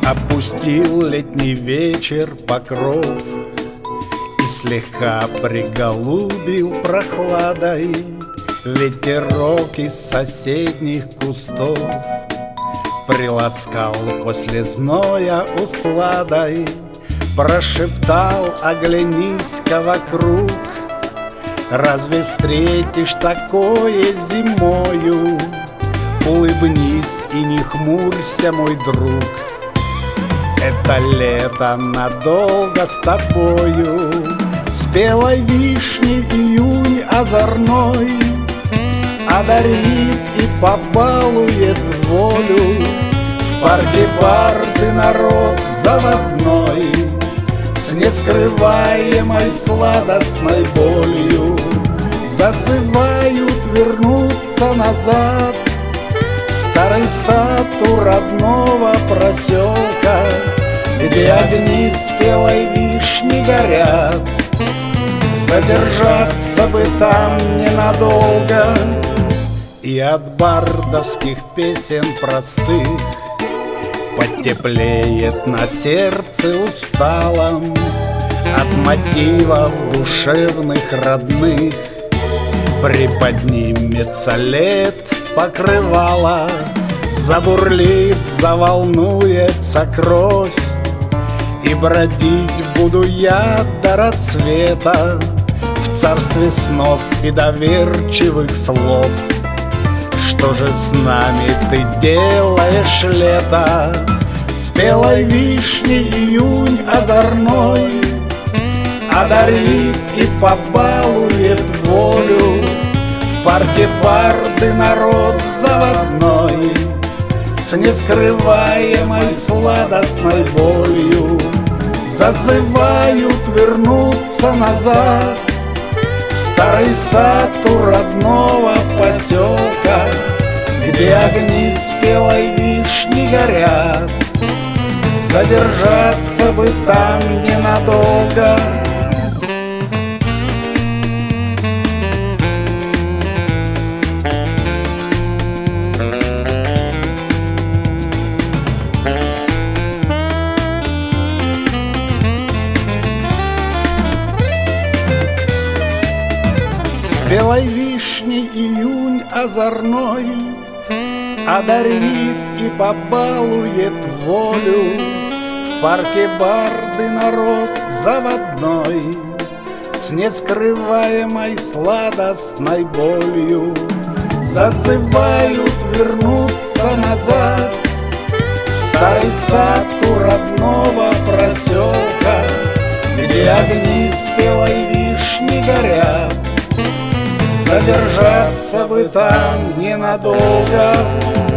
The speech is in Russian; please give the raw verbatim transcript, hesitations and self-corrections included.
Опустил летний вечер покров и слегка приголубил прохладой ветерок из соседних кустов. Приласкал после зноя усладой, прошептал: оглянись-ка вокруг. Разве встретишь такое зимою? Улыбнись и не хмурься, мой друг. Это лето надолго с тобою. Спелой вишни июнь озорной одарит и побалует волю. В парке барды народ заводной с нескрываемой сладостной болью зазывают вернуться назад в старый сад у родного проселка, где огни спелой вишни горят. Задержаться бы там ненадолго и от бардовских песен простых потеплеет на сердце усталом от мотивов душевных родных. Приподнимется лет покрывало, забурлит, заволнуется кровь, и бродить буду я до рассвета в царстве снов и доверчивых слов. Что же с нами ты делаешь, лето? Спелой вишни июнь озорной одарит и побалует волю. В парке барды народ заводной с нескрываемой сладостной болью зазывают вернуться назад в старый сад у родного поселка, где огни спелой вишни горят. Задержаться бы там ненадолго спелой вишни июнь озорной одарит и побалует волю. В парке барды народ заводной с нескрываемой сладостной болью зазывают вернуться назад в старый сад у родного проселка, где огни спелой вишни горят. Задержаться бы там ненадолго